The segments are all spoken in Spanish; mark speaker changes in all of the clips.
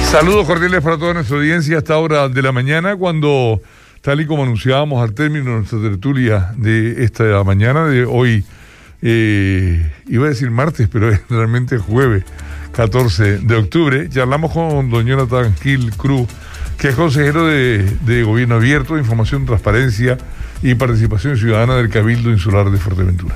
Speaker 1: Saludos cordiales para toda nuestra audiencia a esta hora de la mañana, cuando, tal y como anunciábamos al término de nuestra tertulia de esta mañana, de hoy, iba a decir martes, pero es realmente jueves, 14 de octubre, charlamos con don Jonathan Gil Cruz, que es consejero de Gobierno Abierto, Información, Transparencia y Participación Ciudadana del Cabildo Insular de Fuerteventura.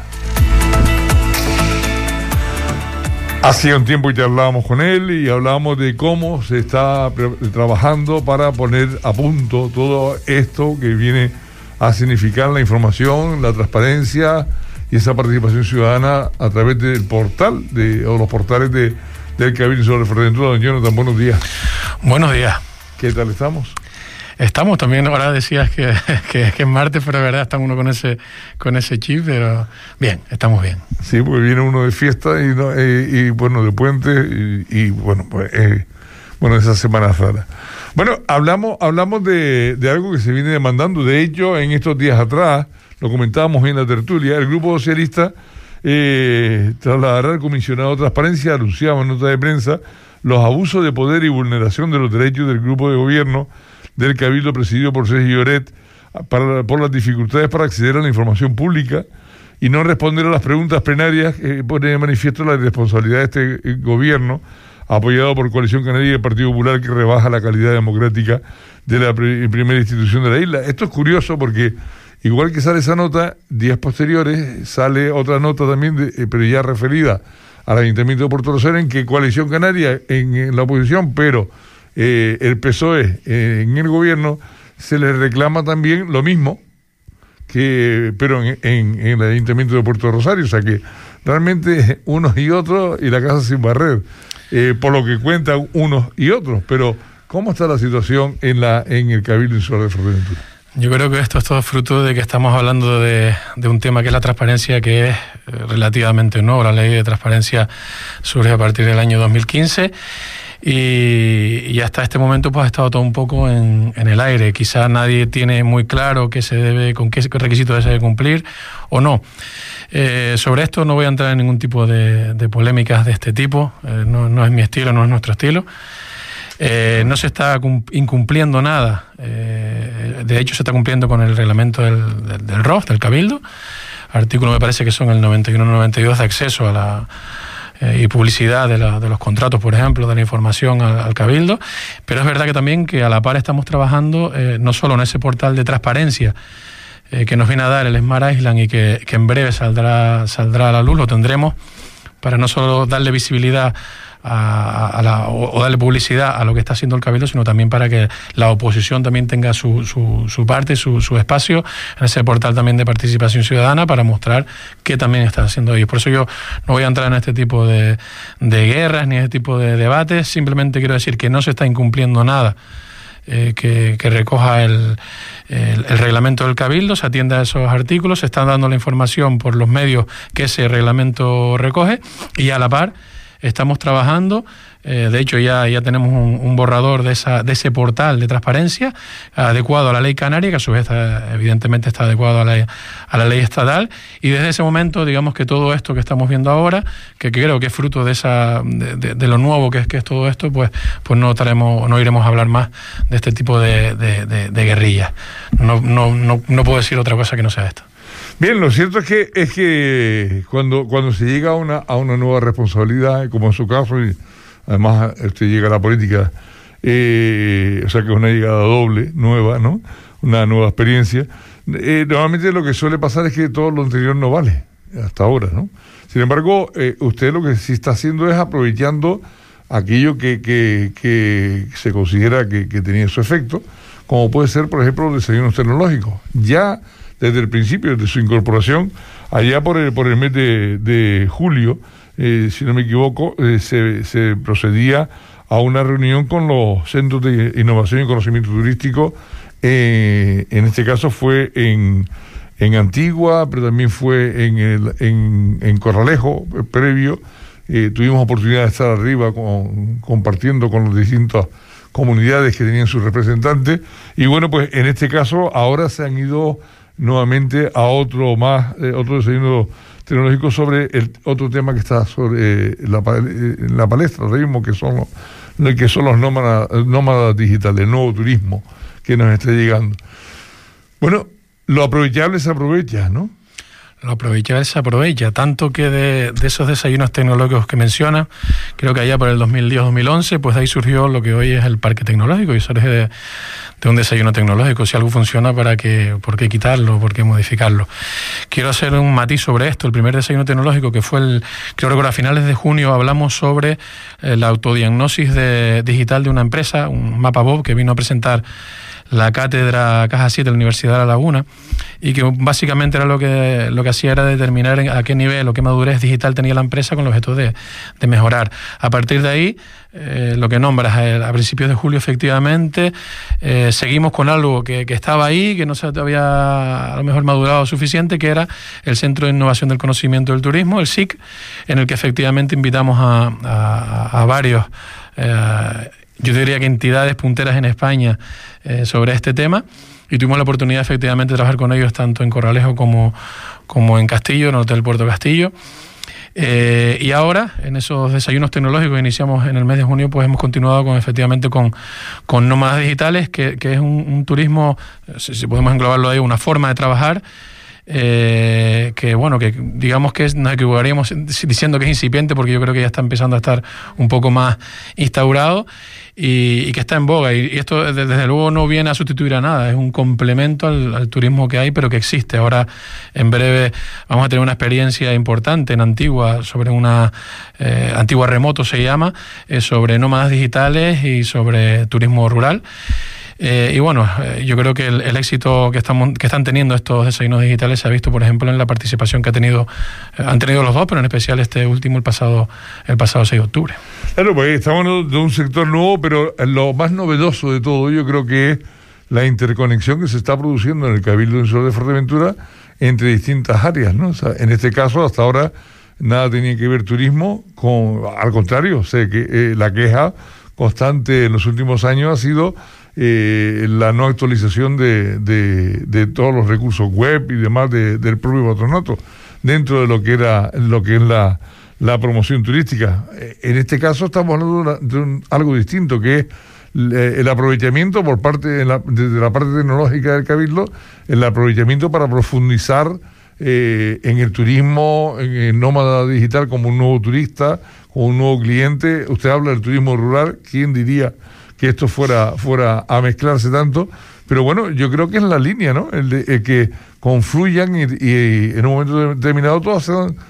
Speaker 1: Hacía un tiempo que hablábamos con él y hablábamos de cómo se está trabajando para poner a punto todo esto que viene a significar la información, la transparencia y esa participación ciudadana a través del portal o los portales del Cabildo Insular de Fuerteventura. Don Jonathan, buenos días.
Speaker 2: Buenos días.
Speaker 1: ¿Qué tal estamos?
Speaker 2: Estamos también, ahora decías que es martes, pero de verdad está uno con ese chip, pero bien, estamos bien.
Speaker 1: Sí, porque viene uno de fiesta y bueno, de puente y bueno, pues esa semana rara. Bueno, hablamos de algo que se viene demandando. De hecho, en estos días atrás, lo comentábamos en la tertulia, el Grupo Socialista trasladará al Comisionado de Transparencia, anunciamos en nota de prensa, los abusos de poder y vulneración de los derechos del Grupo de Gobierno del Cabildo presidido por Sergio Lloret por las dificultades para acceder a la información pública y no responder a las preguntas plenarias. Pone de manifiesto la irresponsabilidad de este gobierno apoyado por Coalición Canaria y el Partido Popular, que rebaja la calidad democrática de la primera institución de la isla. Esto es curioso porque igual que sale esa nota, días posteriores sale otra nota también, pero ya referida al Ayuntamiento de Puerto Rosario, en que Coalición Canaria en la oposición, pero el PSOE en el gobierno, se les reclama también lo mismo, pero en el Ayuntamiento de Puerto Rosario. O sea que realmente unos y otros y la casa sin barrer, por lo que cuentan unos y otros. Pero ¿cómo está la situación en el Cabildo Insular de Fuerteventura?
Speaker 2: Yo creo que esto es todo fruto de que estamos hablando de un tema que es la transparencia, que es relativamente nuevo. La ley de transparencia surge a partir del año 2015 y hasta este momento pues ha estado todo un poco en el aire. Quizá nadie tiene muy claro con qué requisitos se debe cumplir o no. Sobre esto no voy a entrar en ningún tipo de polémicas de este tipo. No es mi estilo, no es nuestro estilo. No se está incumpliendo nada. De hecho, se está cumpliendo con el reglamento del ROF, del Cabildo. Artículo, me parece que son el 91-92 de acceso a la y publicidad de los contratos, por ejemplo, de la información al Cabildo. Pero es verdad que también que a la par estamos trabajando no solo en ese portal de transparencia que nos viene a dar el Smart Island y que en breve saldrá a la luz. Lo tendremos para no solo darle visibilidad o darle publicidad a lo que está haciendo el Cabildo, sino también para que la oposición también tenga su parte, su espacio en ese portal también de participación ciudadana, para mostrar qué también están haciendo ellos. Por eso yo no voy a entrar en este tipo de guerras ni en este tipo de debates. Simplemente quiero decir que no se está incumpliendo nada que recoja el reglamento del Cabildo. Se atiende a esos artículos, se está dando la información por los medios que ese reglamento recoge, y a la par estamos trabajando. De hecho, ya tenemos un borrador de ese portal de transparencia adecuado a la ley canaria, que a su vez evidentemente está adecuado a la ley estatal. Y desde ese momento, digamos que todo esto que estamos viendo ahora, que creo que es fruto de lo nuevo que es todo esto, pues no iremos a hablar más de este tipo de guerrillas. No puedo decir otra cosa que no sea esto.
Speaker 1: Bien, lo cierto es que cuando se llega a una nueva responsabilidad, como en su caso, y además usted llega a la política, o sea que es una llegada doble, nueva, ¿no? Una nueva experiencia. Normalmente lo que suele pasar es que todo lo anterior no vale, hasta ahora, ¿no? Sin embargo, usted lo que sí está haciendo es aprovechando aquello que se considera que tenía su efecto, como puede ser, por ejemplo, los desayunos tecnológicos. Ya desde el principio de su incorporación, allá por el mes de julio, si no me equivoco, se procedía a una reunión con los centros de innovación y conocimiento turístico. En este caso fue en Antigua, pero también fue en Corralejo, previo. Tuvimos oportunidad de estar arriba compartiendo con las distintas comunidades que tenían sus representantes. Y bueno, pues en este caso ahora se han ido nuevamente a otro desayuno tecnológico sobre el otro tema que está sobre la palestra ahora mismo, que son lo que son los nómadas digitales, el nuevo turismo que nos está llegando. Bueno, lo aprovechable se aprovecha, ¿no?
Speaker 2: Lo aprovechable se aprovecha, tanto que de esos desayunos tecnológicos que menciona, creo que allá por el 2010-2011, pues de ahí surgió lo que hoy es el Parque Tecnológico, y surge de un desayuno tecnológico. Si algo funciona, ¿por qué quitarlo? ¿Por qué modificarlo? Quiero hacer un matiz sobre esto. El primer desayuno tecnológico, que fue creo que a finales de junio, hablamos sobre la autodiagnosis digital de una empresa, un MapaBob, que vino a presentar la cátedra Caja 7 de la Universidad de La Laguna, y que básicamente era lo que hacía era determinar a qué nivel o qué madurez digital tenía la empresa con el objeto de mejorar. A partir de ahí, lo que nombras, a principios de julio efectivamente, seguimos con algo que estaba ahí, que no se había a lo mejor madurado suficiente, que era el Centro de Innovación del Conocimiento del Turismo, el SIC, en el que efectivamente invitamos a varios yo diría que entidades punteras en España sobre este tema, y tuvimos la oportunidad efectivamente de trabajar con ellos tanto en Corralejo como en Castillo, en el Hotel Puerto Castillo. Y ahora, en esos desayunos tecnológicos que iniciamos en el mes de junio, pues hemos continuado efectivamente con nómadas digitales, que es un turismo, si podemos englobarlo ahí, una forma de trabajar, que digamos que nos equivocaríamos diciendo que es incipiente, porque yo creo que ya está empezando a estar un poco más instaurado y que está en boga, y esto desde luego no viene a sustituir a nada, es un complemento al turismo que hay, pero que existe. Ahora en breve vamos a tener una experiencia importante en Antigua, sobre Antigua Remoto se llama, sobre nómadas digitales y sobre turismo rural. Y bueno, yo creo que el éxito que están teniendo estos desayunos digitales se ha visto, por ejemplo, en la participación que han tenido los dos, pero en especial este último el pasado 6 de octubre. Claro,
Speaker 1: pues estamos de un sector nuevo, pero lo más novedoso de todo yo creo que es la interconexión que se está produciendo en el Cabildo Insular de Fuerteventura entre distintas áreas, ¿no? O sea, en este caso, hasta ahora, nada tenía que ver turismo al contrario, sé que la queja constante en los últimos años ha sido la no actualización de todos los recursos web y demás del propio patronato dentro de lo que es la promoción turística. En este caso estamos hablando de algo distinto, que es el aprovechamiento por parte de la parte tecnológica del Cabildo, el aprovechamiento para profundizar en el turismo, en el nómada digital como un nuevo turista, como un nuevo cliente. Usted habla del turismo rural, ¿quién diría que esto fuera a mezclarse tanto? Pero bueno, yo creo que es la línea, ¿no? El que confluyan y en un momento determinado todas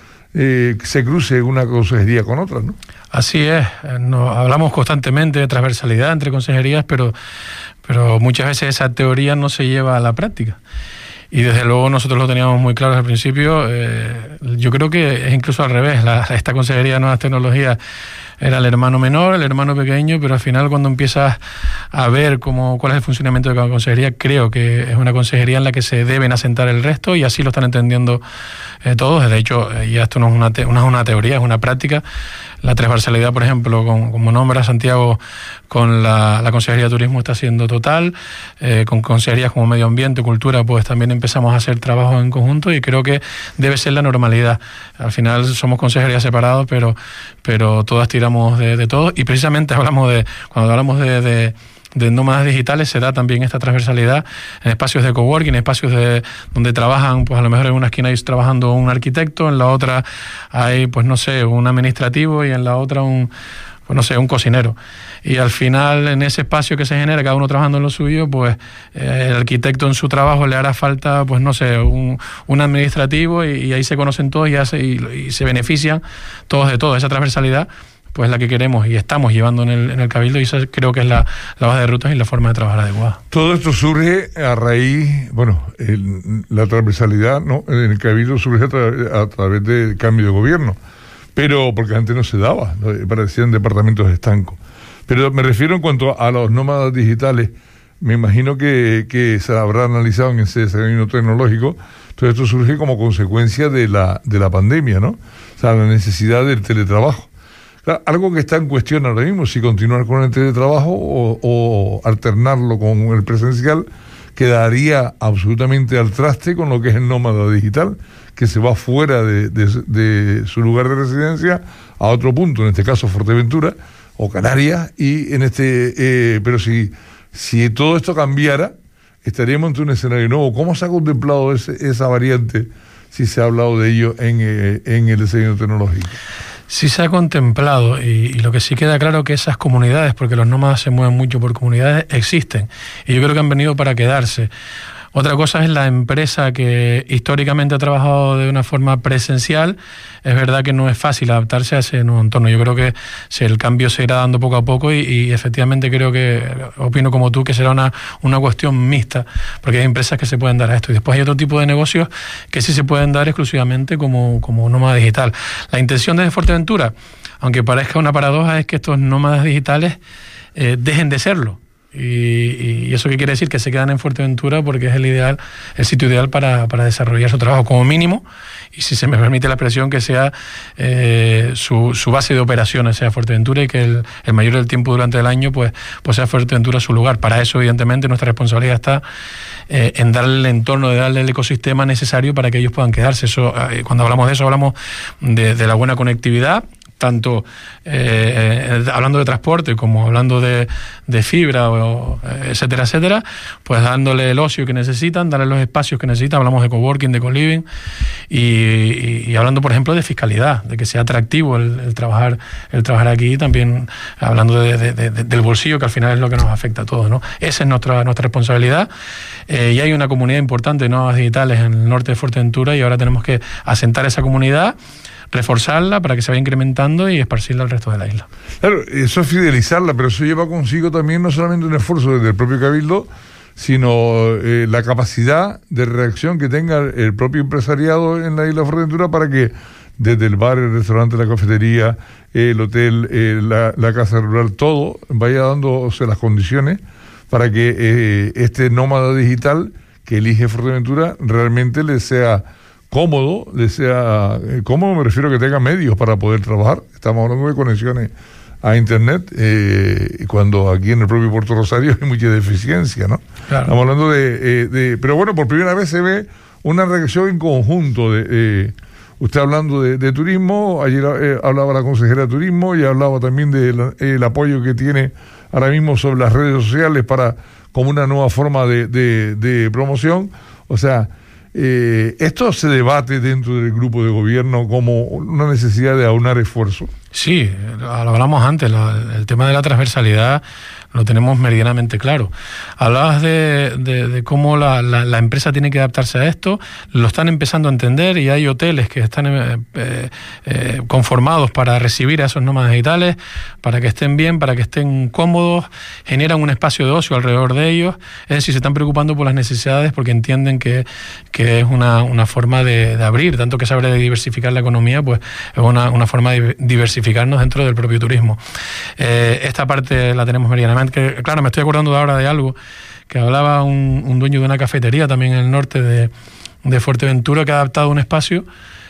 Speaker 1: se cruce una consejería con otra, ¿no?
Speaker 2: Así es, hablamos constantemente de transversalidad entre consejerías, pero muchas veces esa teoría no se lleva a la práctica. Y desde luego nosotros lo teníamos muy claro al principio. Yo creo que es incluso al revés. Esta consejería de nuevas tecnologías era el hermano menor, el hermano pequeño, pero al final cuando empiezas a ver cuál es el funcionamiento de cada consejería, creo que es una consejería en la que se deben asentar el resto, y así lo están entendiendo todos. De hecho, ya esto no es una teoría, es una práctica. La transversalidad, por ejemplo, como nombra Santiago, con la Consejería de Turismo está siendo total, con consejerías como Medio Ambiente, Cultura, pues también empezamos a hacer trabajo en conjunto, y creo que debe ser la normalidad. Al final somos consejerías separados, pero todas tiramos de todo, y precisamente cuando hablamos de nómadas digitales se da también esta transversalidad en espacios de coworking, espacios donde trabajan, pues a lo mejor en una esquina hay trabajando un arquitecto, en la otra hay, pues no sé, un administrativo, y en la otra un cocinero. Y al final, en ese espacio que se genera, cada uno trabajando en lo suyo, pues el arquitecto en su trabajo le hará falta, pues no sé, un administrativo, y ahí se conocen todos y se benefician todos de todo. Esa transversalidad, pues la que queremos y estamos llevando en el Cabildo, y esa creo que es la base de rutas y la forma de trabajar adecuada.
Speaker 1: Todo esto surge a raíz, la transversalidad, ¿no? En el Cabildo surge a través del cambio de gobierno, pero porque antes no se daba, ¿no? Parecían departamentos estancos. Pero me refiero en cuanto a los nómadas digitales, me imagino que se habrá analizado en ese desarrollo tecnológico. Todo esto surge como consecuencia de la pandemia, ¿no? O sea, la necesidad del teletrabajo. Claro, algo que está en cuestión ahora mismo, si continuar con el teletrabajo o alternarlo con el presencial, quedaría absolutamente al traste con lo que es el nómada digital, que se va fuera de su lugar de residencia a otro punto, en este caso Fuerteventura, o Canarias, y pero si todo esto cambiara, estaríamos ante un escenario nuevo. ¿Cómo se ha contemplado esa variante, si se ha hablado de ello en el diseño tecnológico?
Speaker 2: Sí se ha contemplado, y lo que sí queda claro que esas comunidades, porque los nómadas se mueven mucho por comunidades, existen, y yo creo que han venido para quedarse. Otra cosa es la empresa que históricamente ha trabajado de una forma presencial. Es verdad que no es fácil adaptarse a ese nuevo entorno. Yo creo que el cambio se irá dando poco a poco y efectivamente opino como tú, que será una cuestión mixta, porque hay empresas que se pueden dar a esto. Y después hay otro tipo de negocios que sí se pueden dar exclusivamente como nómada digital. La intención de Fuerteventura, aunque parezca una paradoja, es que estos nómadas digitales dejen de serlo. Y eso qué quiere decir, que se quedan en Fuerteventura porque es el sitio ideal para desarrollar su trabajo como mínimo, y si se me permite la expresión, que sea su base de operaciones sea Fuerteventura, y que el mayor del tiempo durante el año pues sea Fuerteventura su lugar. Para eso, evidentemente, nuestra responsabilidad está en darle el entorno, de darle el ecosistema necesario para que ellos puedan quedarse. Eso, cuando hablamos de eso, hablamos de la buena conectividad, tanto hablando de transporte como hablando de fibra, etcétera, etcétera, pues dándole el ocio que necesitan, darle los espacios que necesitan. Hablamos de coworking, de co-living, y hablando, por ejemplo, de fiscalidad, de que sea atractivo el trabajar aquí, también hablando del bolsillo, que al final es lo que nos afecta a todos, ¿no? Esa es nuestra responsabilidad, y hay una comunidad importante de nómadas digitales en el norte de Fuerteventura, y ahora tenemos que asentar esa comunidad, reforzarla para que se vaya incrementando y esparcirla al resto de la isla.
Speaker 1: Claro, eso es fidelizarla, pero eso lleva consigo también no solamente un esfuerzo desde el propio Cabildo, sino la capacidad de reacción que tenga el propio empresariado en la isla de Fuerteventura, para que desde el bar, el restaurante, la cafetería, el hotel, la casa rural, todo vaya dándose las condiciones para que este nómada digital que elige Fuerteventura realmente le sea cómodo, me refiero a que tenga medios para poder trabajar. Estamos hablando de conexiones a internet, cuando aquí en el propio Puerto Rosario hay mucha deficiencia, ¿no? Claro. Estamos hablando pero bueno, por primera vez se ve una reacción en conjunto usted hablando de turismo, ayer hablaba la consejera de turismo, y hablaba también del apoyo que tiene ahora mismo sobre las redes sociales como una nueva forma de promoción. O sea, esto se debate dentro del grupo de gobierno como una necesidad de aunar esfuerzos.
Speaker 2: Sí, lo hablamos antes, el tema de la transversalidad lo tenemos meridianamente claro. Hablabas de cómo la empresa tiene que adaptarse a esto, lo están empezando a entender, y hay hoteles que están conformados para recibir a esos nómadas digitales, para que estén bien, para que estén cómodos, generan un espacio de ocio alrededor de ellos. Es decir, se están preocupando por las necesidades porque entienden que es una forma de abrir, tanto que se habla de diversificar la economía, pues es una forma de diversificarnos dentro del propio turismo. Esta parte la tenemos meridianamente. Que, claro, me estoy acordando ahora de algo que hablaba un dueño de una cafetería también en el norte de Fuerteventura, que ha adaptado un espacio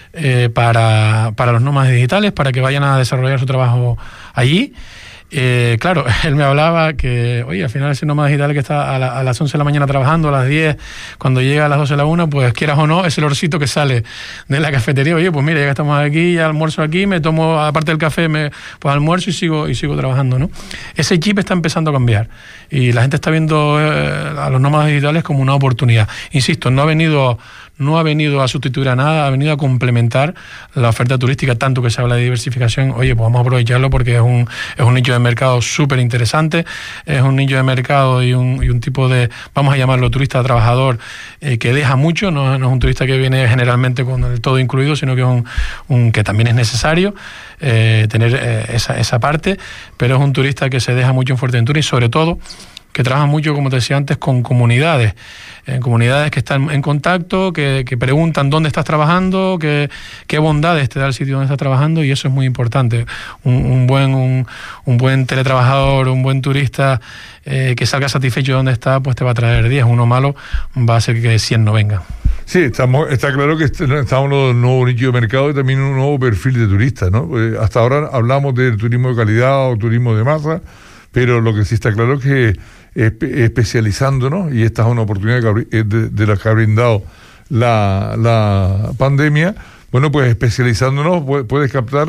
Speaker 2: para los nómadas digitales, para que vayan a desarrollar su trabajo allí. Claro, él me hablaba que, oye, al final ese nómada digital que está a las 11 de la mañana trabajando, a las 10, cuando llega a las 12 de la 1, pues quieras o no, es el olorcito que sale de la cafetería. Oye, pues mira, ya que estamos aquí, ya almuerzo aquí, me tomo, aparte del café, pues almuerzo y sigo trabajando, ¿no? Ese chip está empezando a cambiar, y la gente está viendo a los nómadas digitales como una oportunidad. Insisto, no ha venido a sustituir a nada, ha venido a complementar la oferta turística, tanto que se habla de diversificación. Oye, pues vamos a aprovecharlo, porque es un nicho de mercado súper interesante, es un nicho de mercado y un tipo de, vamos a llamarlo turista trabajador, que deja mucho, no es un turista que viene generalmente con el todo incluido, sino que es que también es necesario tener esa parte, pero es un turista que se deja mucho en Fuerteventura, y sobre todo que trabaja mucho, como te decía antes, con comunidades que están en contacto, que preguntan dónde estás trabajando, qué bondades te da el sitio donde estás trabajando, y eso es muy importante. Un buen teletrabajador, un buen turista que salga satisfecho de donde está, pues te va a traer 10. Uno malo va a hacer que 100 no vengan.
Speaker 1: Sí, está claro que estamos hablando de un nuevo nicho de mercado y también un nuevo perfil de turista, ¿no? Hasta ahora hablamos del turismo de calidad o turismo de masa, pero lo que sí está claro es que especializándonos, y esta es una oportunidad de la que ha brindado la pandemia, bueno, pues especializándonos puedes captar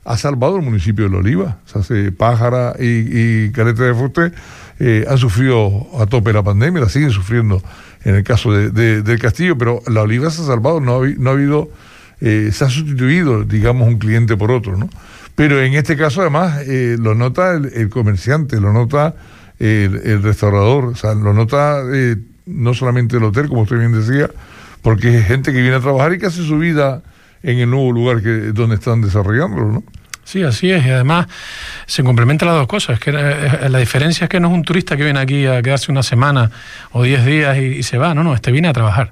Speaker 1: ha salvado el municipio de La Oliva. O sea, Pájara y Caleta de Fuste han sufrido a tope la pandemia, la siguen sufriendo en el caso del Castillo, pero La Oliva se ha salvado, no ha habido, se ha sustituido, digamos, un cliente por otro, ¿no? Pero en este caso, además, lo nota el comerciante, lo nota el restaurador, o sea, lo nota no solamente el hotel, como usted bien decía, porque es gente que viene a trabajar y que hace su vida en el nuevo lugar donde están desarrollándolo, ¿no?
Speaker 2: Sí, así es, y además se complementan las dos cosas. Es que la diferencia es que no es un turista que viene aquí a quedarse una semana o 10 días y se va, no, este viene a trabajar.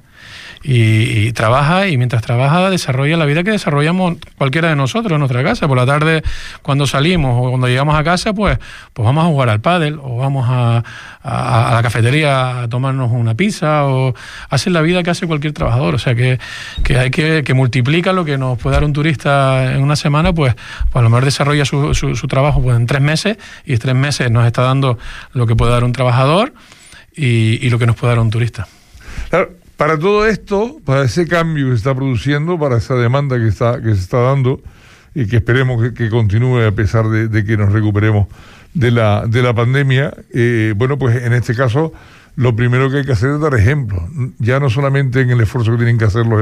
Speaker 2: Y trabaja, y mientras trabaja desarrolla la vida que desarrollamos cualquiera de nosotros en nuestra casa. Por la tarde, cuando salimos o cuando llegamos a casa, pues vamos a jugar al pádel, o vamos a la cafetería a tomarnos una pizza, o hacer la vida que hace cualquier trabajador. O sea que hay que multiplica lo que nos puede dar un turista en una semana, pues a lo mejor desarrolla su trabajo pues en 3 meses, y 3 meses nos está dando lo que puede dar un trabajador y lo que nos puede dar un turista.
Speaker 1: Claro. Para todo esto, para ese cambio que se está produciendo, para esa demanda que se está dando, y que esperemos que continúe a pesar de que nos recuperemos de la pandemia, bueno, pues en este caso, lo primero que hay que hacer es dar ejemplo, ya no solamente en el esfuerzo que tienen que hacer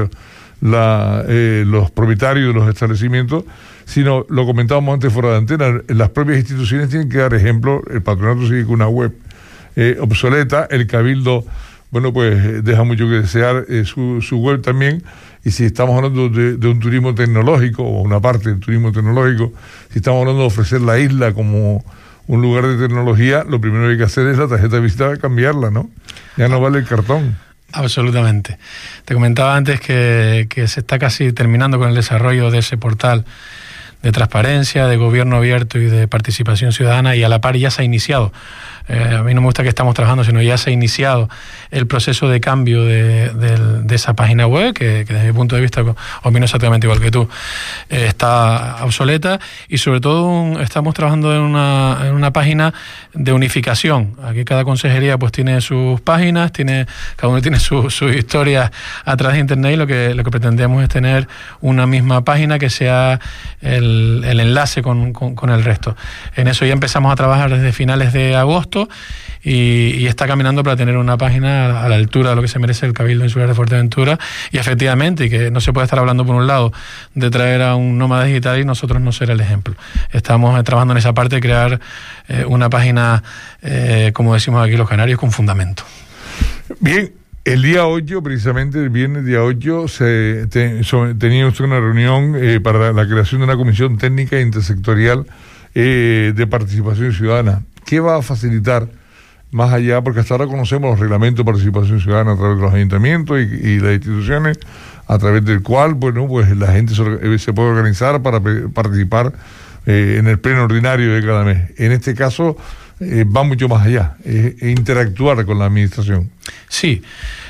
Speaker 1: los propietarios de los establecimientos, sino, lo comentábamos antes fuera de antena, las propias instituciones tienen que dar ejemplo. El patronato sigue con una web obsoleta, el Cabildo, bueno, pues deja mucho que desear su web también, y si estamos hablando de un turismo tecnológico, o una parte del turismo tecnológico, si estamos hablando de ofrecer la isla como un lugar de tecnología, lo primero que hay que hacer es la tarjeta de visita, cambiarla, ¿no? Ya no vale el cartón.
Speaker 2: Absolutamente. Te comentaba antes que se está casi terminando con el desarrollo de ese portal de transparencia, de gobierno abierto y de participación ciudadana, y a la par ya se ha iniciado. A mí no me gusta que estamos trabajando, sino ya se ha iniciado el proceso de cambio de esa página web, que desde mi punto de vista, opino exactamente igual que tú, está obsoleta, y sobre todo estamos trabajando en una página de unificación. Aquí cada consejería pues tiene sus páginas, cada uno tiene sus historias a través de internet, y lo que pretendemos es tener una misma página que sea el enlace con el resto. En eso ya empezamos a trabajar desde finales de agosto, y está caminando para tener una página a la altura de lo que se merece el Cabildo Insular de Fuerteventura, y efectivamente, y que no se puede estar hablando por un lado de traer a un nómada digital y nosotros no ser el ejemplo. Estamos trabajando en esa parte de crear una página, como decimos aquí los canarios, con fundamento.
Speaker 1: Bien. El día 8, precisamente el viernes día 8, tenía usted una reunión para la creación de una comisión técnica intersectorial de participación ciudadana. ¿Qué va a facilitar más allá? Porque hasta ahora conocemos los reglamentos de participación ciudadana a través de los ayuntamientos y las instituciones, a través del cual, bueno, pues la gente se puede organizar para participar en el pleno ordinario de cada mes. En este caso va mucho más allá, interactuar con la administración.
Speaker 2: Sí,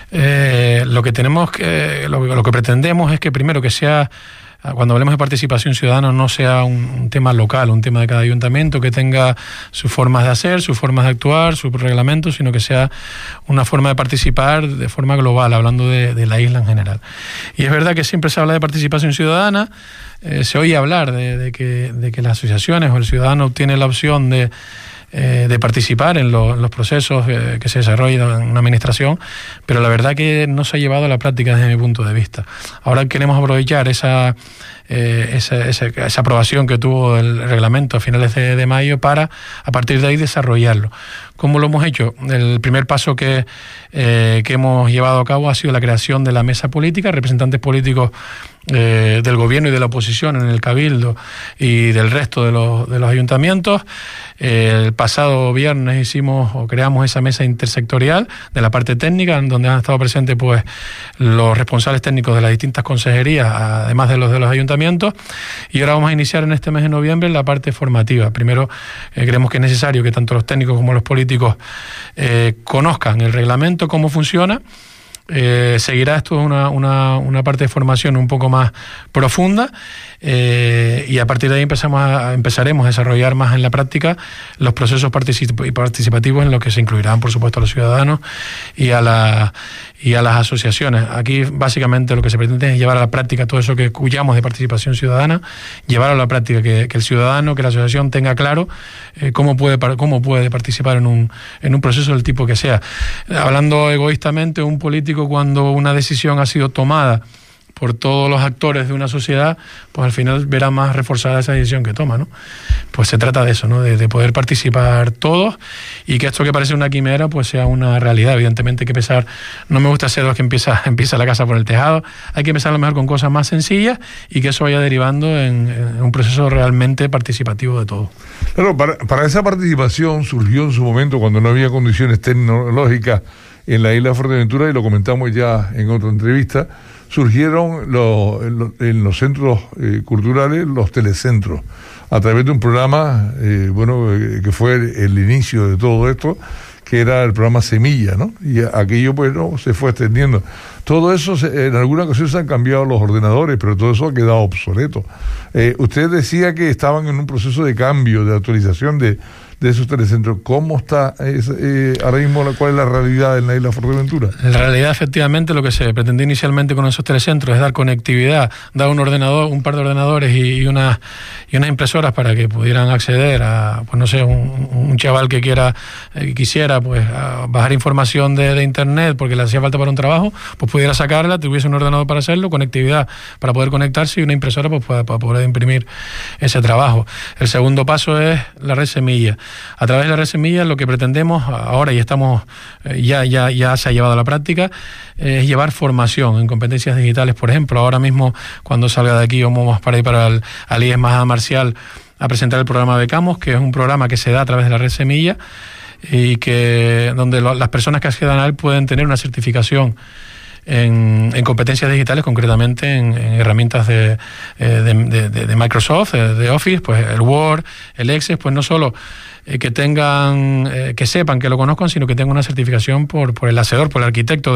Speaker 2: lo que pretendemos es que primero que sea, cuando hablemos de participación ciudadana, no sea un tema local, un tema de cada ayuntamiento, que tenga sus formas de hacer, sus formas de actuar, sus reglamentos, sino que sea una forma de participar de forma global, hablando de la isla en general. Y es verdad que siempre se habla de participación ciudadana, se oye hablar de que las asociaciones o el ciudadano obtiene la opción de participar en los procesos que se desarrollan en una administración, pero la verdad que no se ha llevado a la práctica desde mi punto de vista. Ahora queremos aprovechar esa aprobación que tuvo el reglamento a finales de mayo para, a partir de ahí, desarrollarlo. ¿Cómo lo hemos hecho? El primer paso que hemos llevado a cabo ha sido la creación de la mesa política, representantes políticos del gobierno y de la oposición en el Cabildo y del resto de los ayuntamientos. El pasado viernes creamos esa mesa intersectorial de la parte técnica, en donde han estado presentes pues los responsables técnicos de las distintas consejerías, además de los ayuntamientos, y ahora vamos a iniciar en este mes de noviembre la parte formativa. Primero, creemos que es necesario que tanto los técnicos como los políticos conozcan el reglamento, cómo funciona, Seguirá esto una parte de formación un poco más profunda, y a partir de ahí empezaremos a desarrollar más en la práctica los procesos participativos, en los que se incluirán, por supuesto, a los ciudadanos y a las asociaciones. Aquí básicamente lo que se pretende es llevar a la práctica todo eso que escuchamos de participación ciudadana, llevarlo a la práctica, que el ciudadano, que la asociación tenga claro cómo puede participar en un proceso del tipo que sea. Hablando egoístamente, un político, cuando una decisión ha sido tomada por todos los actores de una sociedad, pues al final verá más reforzada esa decisión que toma, ¿no? Pues se trata de eso, ¿no? De poder participar todos, y que esto que parece una quimera pues sea una realidad. Evidentemente hay que empezar, no me gusta ser los que empieza la casa por el tejado, hay que empezar a lo mejor con cosas más sencillas, y que eso vaya derivando en un proceso realmente participativo de todos.
Speaker 1: Claro, para esa participación surgió en su momento, cuando no había condiciones tecnológicas en la isla de Fuerteventura, y lo comentamos ya en otra entrevista, surgieron en los centros culturales los telecentros, a través de un programa, que fue el inicio de todo esto, que era el programa Semilla, ¿no? Y aquello, pues, no, se fue extendiendo. Todo eso, en alguna ocasión se han cambiado los ordenadores, pero todo eso ha quedado obsoleto. Usted decía que estaban en un proceso de cambio, de actualización de esos telecentros. ¿Cómo está ahora mismo, cuál es la realidad en la isla de Fuerteventura?
Speaker 2: En realidad, efectivamente, lo que se pretendía inicialmente con esos telecentros es dar conectividad, dar un par de ordenadores y unas impresoras para que pudieran acceder a, pues no sé, un chaval que quisiera pues bajar información de internet porque le hacía falta para un trabajo, pues pudiera sacarla, tuviese un ordenador para hacerlo, conectividad para poder conectarse, y una impresora pues para poder imprimir ese trabajo. El segundo paso es la red Semilla. A través de la red Semilla, lo que pretendemos ahora, y estamos ya se ha llevado a la práctica, es llevar formación en competencias digitales. Por ejemplo, ahora mismo, cuando salga de aquí, vamos para ir para el IES Majada Marcial a presentar el programa Becamos, que es un programa que se da a través de la red Semilla, y que donde las personas que accedan a él pueden tener una certificación en competencias digitales, concretamente en herramientas de Microsoft, de Office, pues el Word, el Excel, pues no solo que tengan, que sepan, que lo conozcan, sino que tengan una certificación por el hacedor, por el arquitecto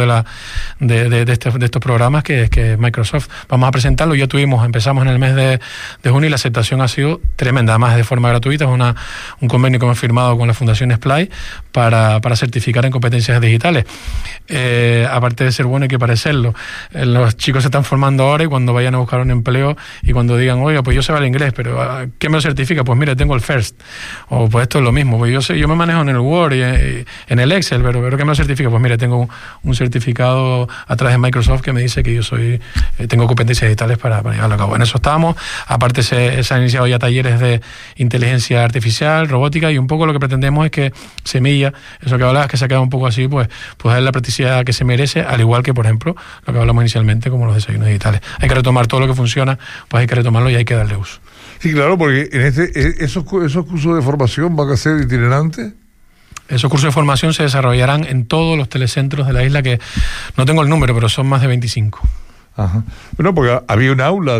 Speaker 2: de estos programas, que es Microsoft. Vamos a presentarlo. Empezamos en el mes de junio, y la aceptación ha sido tremenda, además de forma gratuita. Es un convenio que hemos firmado con la Fundación Splay para certificar en competencias digitales. Aparte de ser bueno, hay que parecerlo. Los chicos se están formando ahora, y cuando vayan a buscar un empleo y cuando digan, oiga, pues yo sé el inglés, pero ¿qué me lo certifica? Pues mire, tengo el FIRST. O pues esto es lo mismo, pues yo me manejo en el Word y en el Excel, pero ¿qué me lo certifica? Pues mire, tengo un certificado a través de Microsoft que me dice que yo tengo competencias digitales para llevarlo a cabo. En eso estamos. Aparte se han iniciado ya talleres de inteligencia artificial, robótica, y un poco lo que pretendemos es que Semilla, eso que hablabas, que se ha quedado un poco así, pues es la practicidad que se merece, al igual que, por ejemplo, lo que hablamos inicialmente, como los desayunos digitales. Hay que retomar todo lo que funciona, pues hay que retomarlo y hay que darle uso.
Speaker 1: Sí, claro, porque esos cursos de formación van a ser itinerantes.
Speaker 2: Esos cursos de formación se desarrollarán en todos los telecentros de la isla, que no tengo el número, pero son más de 25.
Speaker 1: Ajá. Bueno, porque había un aula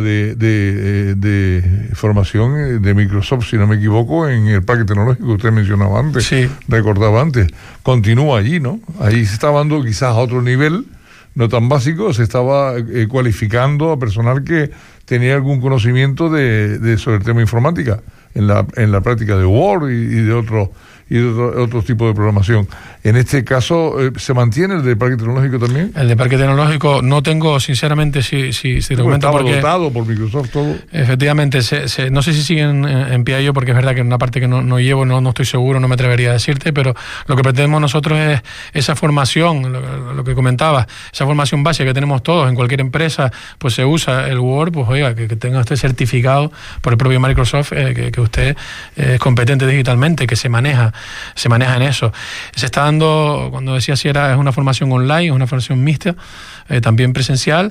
Speaker 1: de formación de Microsoft, si no me equivoco, en el Parque Tecnológico que usted mencionaba antes,
Speaker 2: sí,
Speaker 1: recordaba antes. Continúa allí, ¿no? Ahí se estaba dando quizás a otro nivel, no tan básico, se estaba cualificando a personal que tenía algún conocimiento sobre el tema informática en la práctica de Word y de otro tipo de programación. En este caso, ¿se mantiene el de Parque Tecnológico también? El de Parque Tecnológico no tengo, sinceramente, si te comento, porque estaba dotado por Microsoft todo.
Speaker 2: Efectivamente, no sé si siguen en pie ello, porque es verdad que en una parte que no llevo, no estoy seguro, no me atrevería a decirte, pero lo que pretendemos nosotros es esa formación, lo que comentaba, esa formación básica que tenemos todos en cualquier empresa, pues se usa el Word, pues oiga, que tenga usted certificado por el propio Microsoft, que usted es competente digitalmente, que se maneja en eso. Se está dando, cuando decía si es una formación online, es una formación mixta, también presencial,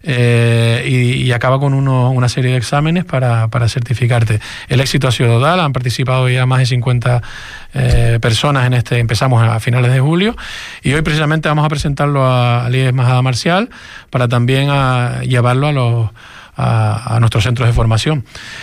Speaker 2: y acaba con una serie de exámenes para certificarte. El éxito ha sido total, han participado ya más de 50 personas empezamos a finales de julio, y hoy precisamente vamos a presentarlo al IES Majada Marcial para también llevarlo a nuestros centros de formación.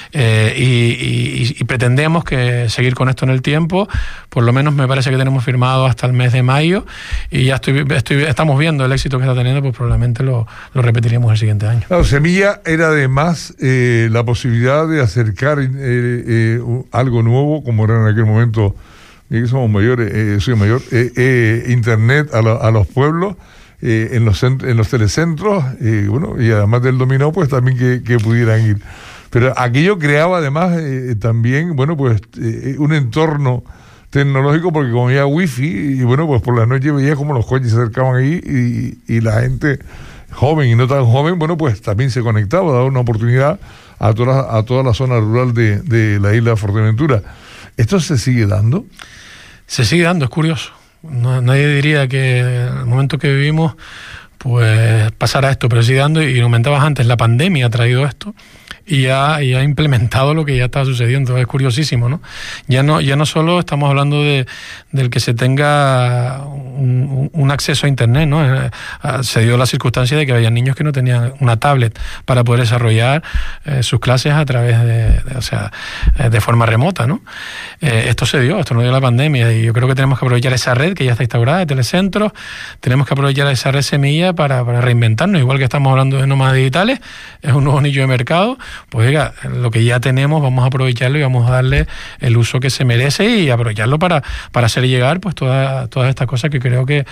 Speaker 2: Y pretendemos que seguir con esto en el tiempo. Por lo menos me parece que tenemos firmado hasta el mes de mayo, y ya estamos viendo el éxito que está teniendo, pues probablemente lo repetiremos el siguiente año.
Speaker 1: Claro, Semilla era además la posibilidad de acercar algo nuevo, como era en aquel momento, y somos mayores, soy mayor, internet a los pueblos, en los telecentros, y además del dominó, pues también que pudieran ir. Pero aquello creaba además también, un entorno tecnológico, porque como había wifi, y pues por la noche veía como los coches se acercaban ahí, y la gente joven y no tan joven, pues también se conectaba, daba una oportunidad a toda la zona rural de la isla de Fuerteventura. ¿Esto se sigue dando?
Speaker 2: Se sigue dando, es curioso. Nadie diría que en el momento que vivimos pues pasara esto, pero sigue dando, y comentabas antes, la pandemia ha traído esto y ha implementado lo que ya está sucediendo. Es curiosísimo, ¿no? Ya no solo estamos hablando del que se tenga un acceso a internet, ¿no? Se dio la circunstancia de que había niños que no tenían una tablet para poder desarrollar sus clases a través de forma remota, ¿no? Esto no dio la pandemia, y yo creo que tenemos que aprovechar esa red que ya está instaurada de telecentros. Tenemos que aprovechar esa red Semilla para reinventarnos, igual que estamos hablando de nómadas digitales. Es un nuevo nicho de mercado. Pues oiga, lo que ya tenemos vamos a aprovecharlo y vamos a darle el uso que se merece, y aprovecharlo para hacer llegar pues todas estas cosas que creo que,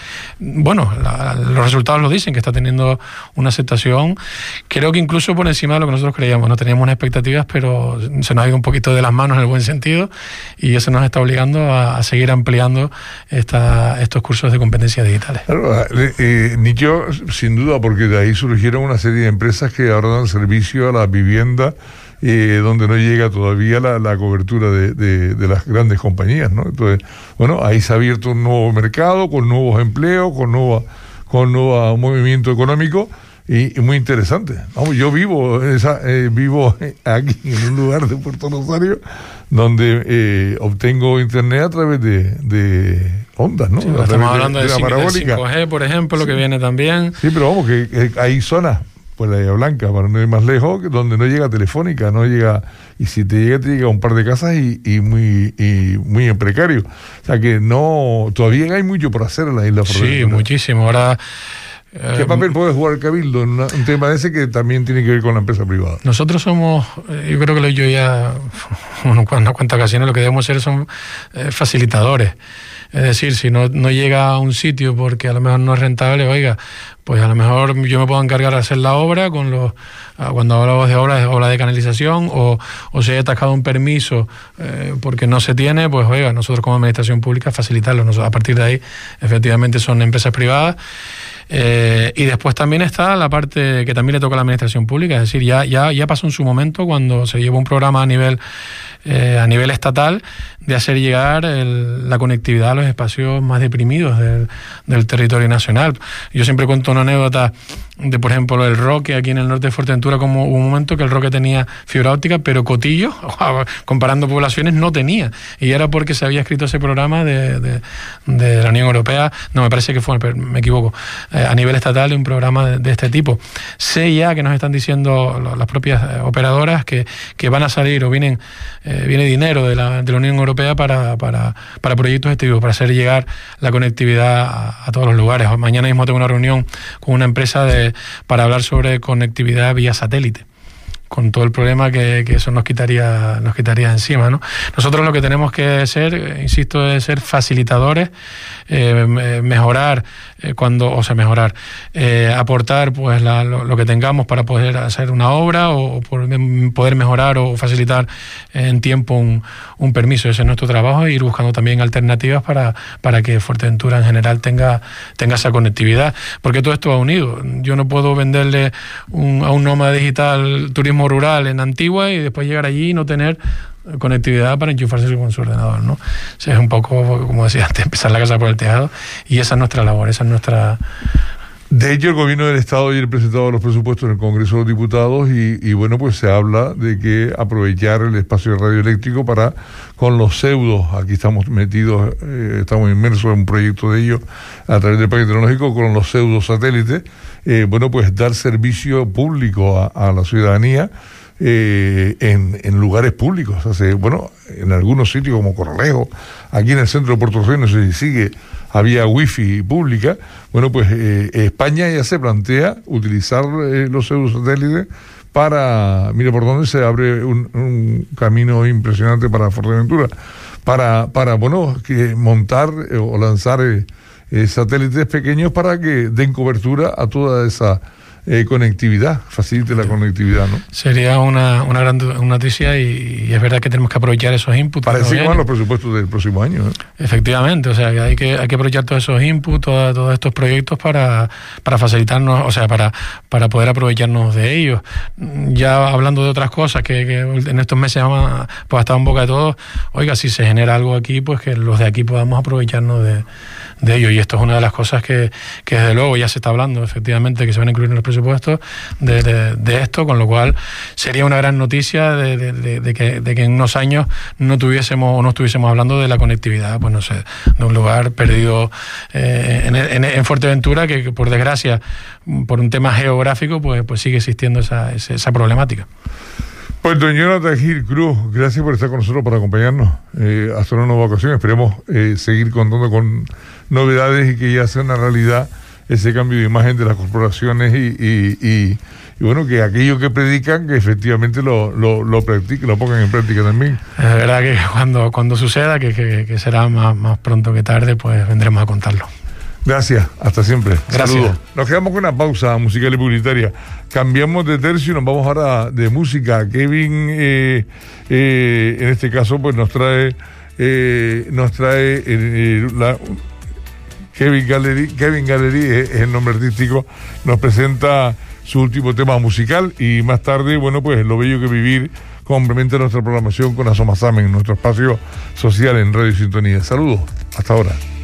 Speaker 2: los resultados lo dicen, que está teniendo una aceptación, creo que incluso por encima de lo que nosotros creíamos. No teníamos unas expectativas, pero se nos ha ido un poquito de las manos en el buen sentido, y eso nos está obligando a seguir ampliando estos cursos de competencias digitales.
Speaker 1: Claro, nicho sin duda, porque de ahí surgieron una serie de empresas que ahora dan servicio a la vivienda, donde no llega todavía la cobertura de las grandes compañías, ¿no? Entonces, ahí se ha abierto un nuevo mercado, con nuevos empleos, con nuevo movimiento económico, y muy interesante. Vamos, yo vivo aquí en un lugar de Puerto Rosario donde obtengo internet a través de ondas, ¿no?
Speaker 2: Sí, estamos hablando de parabólica. 5G, por ejemplo, lo que viene también.
Speaker 1: Sí, pero vamos, que hay zonas, pues la Bahía Blanca, para no ir más lejos, donde no llega telefónica, y si te llega un par de casas y muy en precario. O sea que todavía hay mucho por hacer en la isla Fuerteventura.
Speaker 2: Sí, muchísimo. Ahora,
Speaker 1: ¿qué papel puede jugar el Cabildo en un tema de ese que también tiene que ver con la empresa privada?
Speaker 2: Nosotros somos, yo creo que lo he dicho ya unas cuantas ocasiones, lo que debemos ser son facilitadores. Es decir, si no llega a un sitio porque a lo mejor no es rentable, oiga, pues a lo mejor yo me puedo encargar de hacer la obra cuando hablamos de obra de canalización, o se ha atascado un permiso porque no se tiene, pues oiga, nosotros como administración pública facilitarlo. A partir de ahí, efectivamente, son empresas privadas. Y después también está la parte que también le toca a la administración pública, es decir, ya pasó en su momento cuando se llevó un programa a nivel estatal de hacer llegar la conectividad a los espacios más deprimidos del territorio nacional. Yo siempre cuento una anécdota de, por ejemplo, el Roque aquí en el norte de Fuerteventura, como hubo un momento que el Roque tenía fibra óptica, pero Cotillo, comparando poblaciones, no tenía, y era porque se había escrito ese programa de la Unión Europea, no, me parece que fue, me equivoco, a nivel estatal, de un programa de este tipo. Sé ya que nos están diciendo las propias operadoras que van a salir, o viene dinero de la Unión Europea para proyectos de este tipo, para hacer llegar la conectividad a todos los lugares. Mañana mismo tengo una reunión con una empresa para hablar sobre conectividad vía satélite, con todo el problema que eso nos quitaría encima, ¿no? Nosotros lo que tenemos que ser, insisto, es ser facilitadores, mejorar aportar pues lo que tengamos para poder hacer una obra, o poder mejorar o facilitar en tiempo un permiso. Ese es nuestro trabajo, e ir buscando también alternativas para que Fuerteventura en general tenga esa conectividad, porque todo esto va unido. Yo no puedo venderle a un nómada digital turismo rural en Antigua y después llegar allí y no tener conectividad para enchufarse con su ordenador, ¿no? O sea, es un poco, como decía antes, empezar la casa por el tejado, y esa es nuestra labor, esa es nuestra
Speaker 1: De hecho, el gobierno del Estado ayer presentado los presupuestos en el Congreso de los Diputados y bueno, pues se habla de que aprovechar el espacio radioeléctrico para, con los pseudos, aquí estamos metidos, estamos inmersos en un proyecto de ellos a través del Parque Tecnológico, con los pseudo satélites, bueno, pues dar servicio público a la ciudadanía en lugares públicos. O sea, bueno, en algunos sitios como Corralejo, aquí en el centro de Puerto Rico, no sé si sigue, había wifi pública. Bueno, pues España ya se plantea utilizar los pseudosatélites para, mire por dónde se abre un camino impresionante para Fuerteventura, para bueno, que montar o lanzar satélites pequeños para que den cobertura a toda esa conectividad, facilite la conectividad, ¿no?
Speaker 2: Sería una gran noticia y es verdad que tenemos que aprovechar esos inputs.
Speaker 1: Parece que van los presupuestos del próximo año, ¿eh?
Speaker 2: Efectivamente, o sea, que hay que aprovechar todos esos inputs, todos estos proyectos para facilitarnos, o sea, para poder aprovecharnos de ellos. Ya hablando de otras cosas que en estos meses pues ha estado en boca de todos, oiga, si se genera algo aquí, pues que los de aquí podamos aprovecharnos de ello, y esto es una de las cosas que desde luego ya se está hablando, efectivamente, que se van a incluir en los presupuestos de esto, con lo cual sería una gran noticia de que en unos años no estuviésemos hablando de la conectividad, pues no sé, de un lugar perdido en Fuerteventura, que por desgracia, por un tema geográfico, pues sigue existiendo esa problemática.
Speaker 1: Pues don Jonathan Gil Cruz, gracias por estar con nosotros, para acompañarnos hasta una nueva ocasión. Esperemos seguir contando con novedades y que ya sea una realidad ese cambio de imagen de las corporaciones y bueno, que aquellos que predican, que efectivamente lo practiquen, lo pongan en práctica también.
Speaker 2: Es verdad que cuando suceda, que será más pronto que tarde, pues vendremos a contarlo.
Speaker 1: Gracias, hasta siempre.
Speaker 2: Gracias.
Speaker 1: Saludos. Nos quedamos con una pausa musical y publicitaria. Cambiamos de tercio y nos vamos ahora de música. Kevin, en este caso, pues nos trae Kevin Gallery es el nombre artístico, nos presenta su último tema musical y más tarde, bueno, pues Lo Bello que Vivir complementa nuestra programación con Asomasamen, nuestro espacio social en Radio Sintonía. Saludos, hasta ahora.